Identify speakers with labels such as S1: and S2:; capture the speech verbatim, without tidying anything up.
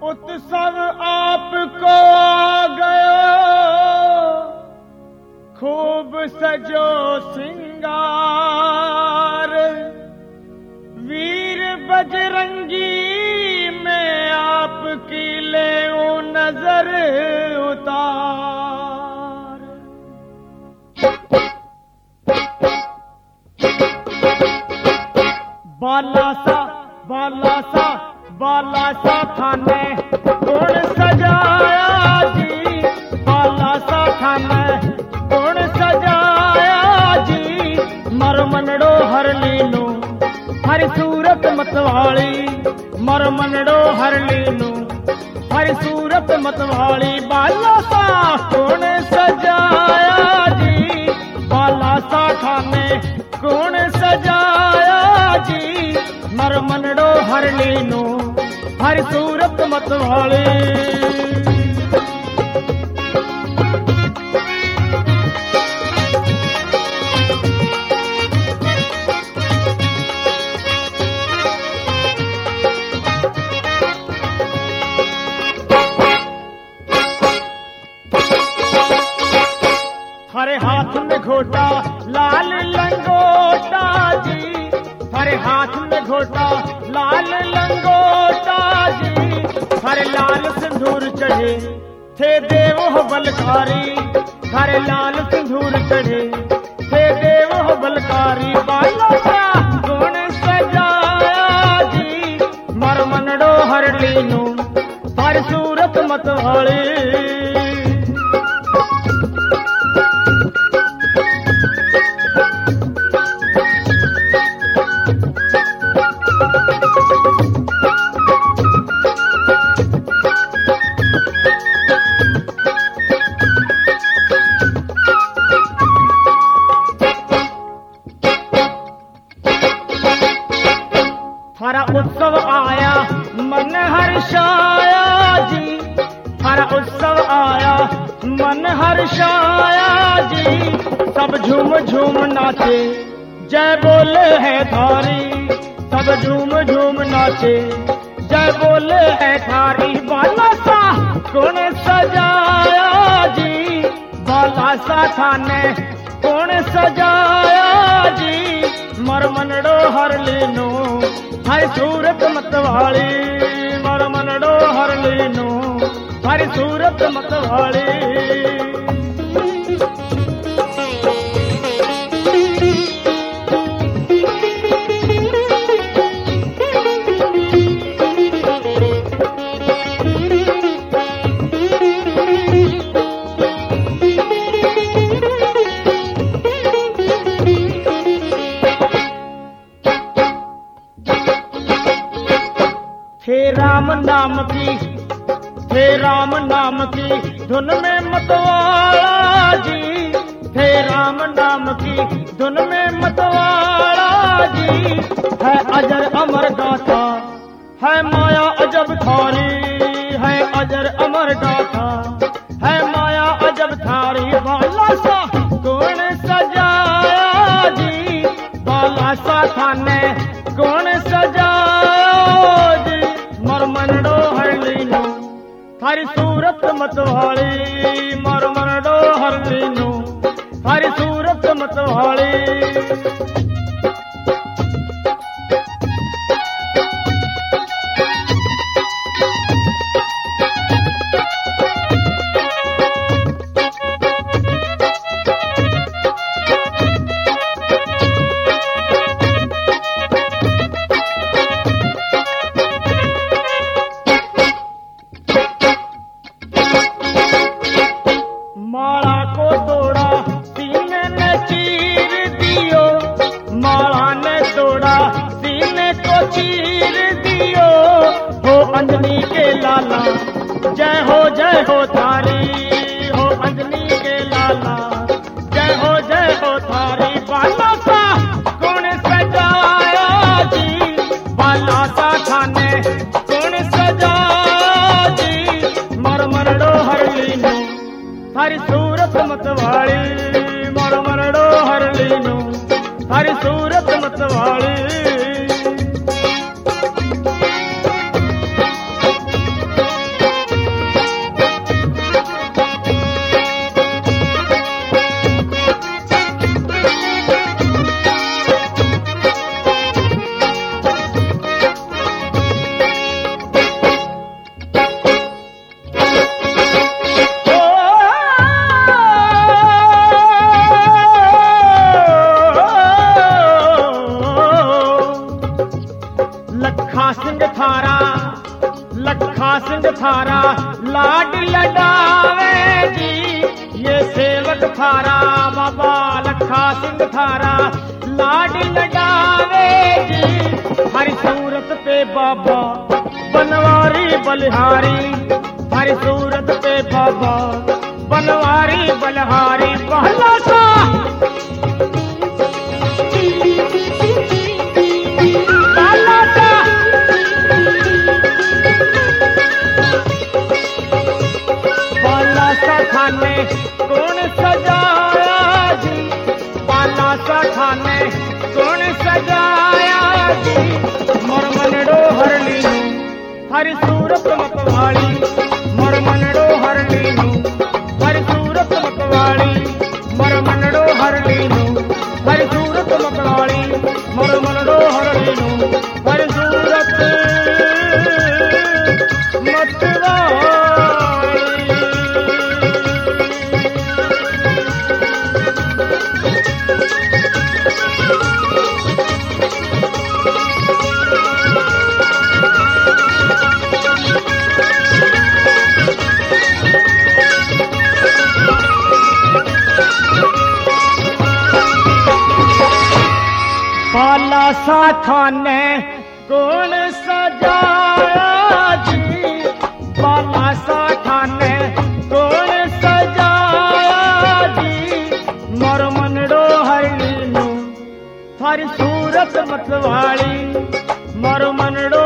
S1: उत्सव आपको आ गयो, खूब सजो सिंगार, वीर बजरंगी में आपकी ले नजर उतार। बाला सा बाला सा बाला सा थाने कौन सजाया जी, बाला सा थाने कौन सजाया जी, मर मनड़ो हर लीनू हर सूरत मतवाली, मर मनड़ो हर लीनू हर सूरत मतवाली, बाला सा कौन सजाया जी, बाला सा थाने कौन सजाया जी, मर मनड़ो हर लीनू हर सूरत मतवाली। हरे हाथ में घोटा लाल लंगोटा जी, हरे हाथ में घोटा लाल लंगोटा जी, हरे लाल सिंदूर चढ़े थे देव हो बलकारी, हरे लाल सिंदूर चढ़े थे देव हो बलकारी, बाला सा कौन सजाया जी, मर मनड़ो हर लीनू हर सूरत मतवाली। हरा उत्सव आया मन हर्षाया जी, हरा उत्सव आया मन हर्षाया जी, सब झूम झूम नाचे जय बोले है थारी, सब झूम झूम नाचे जय बोले है थारी, बाला सा कौन सजाया जी, बाला सा थाने कौन सजाया जी, मर मनड़ो हर लीनू हर सूरत मतवाली, मर मनड़ो हर लीनू हर सूरत मतवाली। हे राम नाम की हे राम नाम की धुन में मतवाला जी, हे राम नाम की धुन में मतवाला जी, है अजर अमर गाथा है माया अजब थारी, है अजर अमर गाथा है माया अजब थारी, बाला सा कौन सजाया जी, बाला सा थाने कौन सजाया जी, मर मनड़ो हर लीनू हर सूरत मतवाली, मर मनड़ो हर लीनू हर सूरत मतवाली। माला को तोड़ा सीने ने चीर दियो, माला ने तोड़ा सीने को चीर दियो, हो अंजनी के लाला जय हो जय हो थारी, हो अंजनी के लाला जय हो जय हो थारी, बाला सा कौन सजाया जी, बाला सा थाने कौन सजाया जी, मर मनड़ो हर लीनू हर सूरत मतवाली, मर मनड़ो हर लीनू हर सूरत मतवाली। लखा सिंह थारा लाड लडावे जी, ये सेवक थारा बाबा लखा सिंह थारा लाड लडावे जी। हर सूरत पे बाबा बनवारी बलिहारी, हर सूरत पे बाबा बनवारी बलिहारी। पहला सा पहला सा पहला सा खाने कौन सजाया जी, पहला सा खाने कौन सजाया जी। मोर मनड़ो हरली हर सूरत मतवाली, मोर मनड़ो हरली हर सूरत मतवाली, मोर मनड़ो हरली हर सूरत मतवाली, मोर मनड़ो हरली हर सूरत मतवाली। पाला सा थाने कौन सजाया जी, पाला सा थाने कौन सजाया जी। मोर मनड़ो हरली हर सूरत मतवाली, मोर मनड़ो